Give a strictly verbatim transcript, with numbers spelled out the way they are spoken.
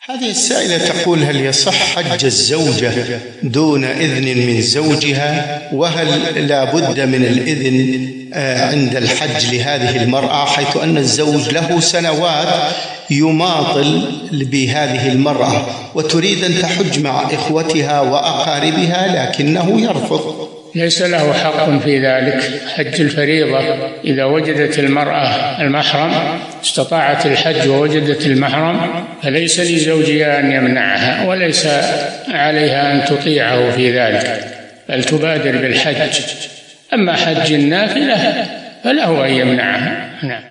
هذه السائلة تقول: هل يصح حج الزوجة دون إذن من زوجها؟ وهل لا بد من الإذن عند الحج لهذه المرأة، حيث أن الزوج له سنوات يماطل بهذه المرأة وتريد أن تحج مع إخوتها وأقاربها لكنه يرفض؟ ليس له حق في ذلك. حج الفريضة إذا وجدت المرأة المحرم، استطاعت الحج ووجدت المحرم، فليس لزوجها أن يمنعها وليس عليها أن تطيعه في ذلك، بل تبادر بالحج. أما حج النافلة فله أن يمنعها. نعم.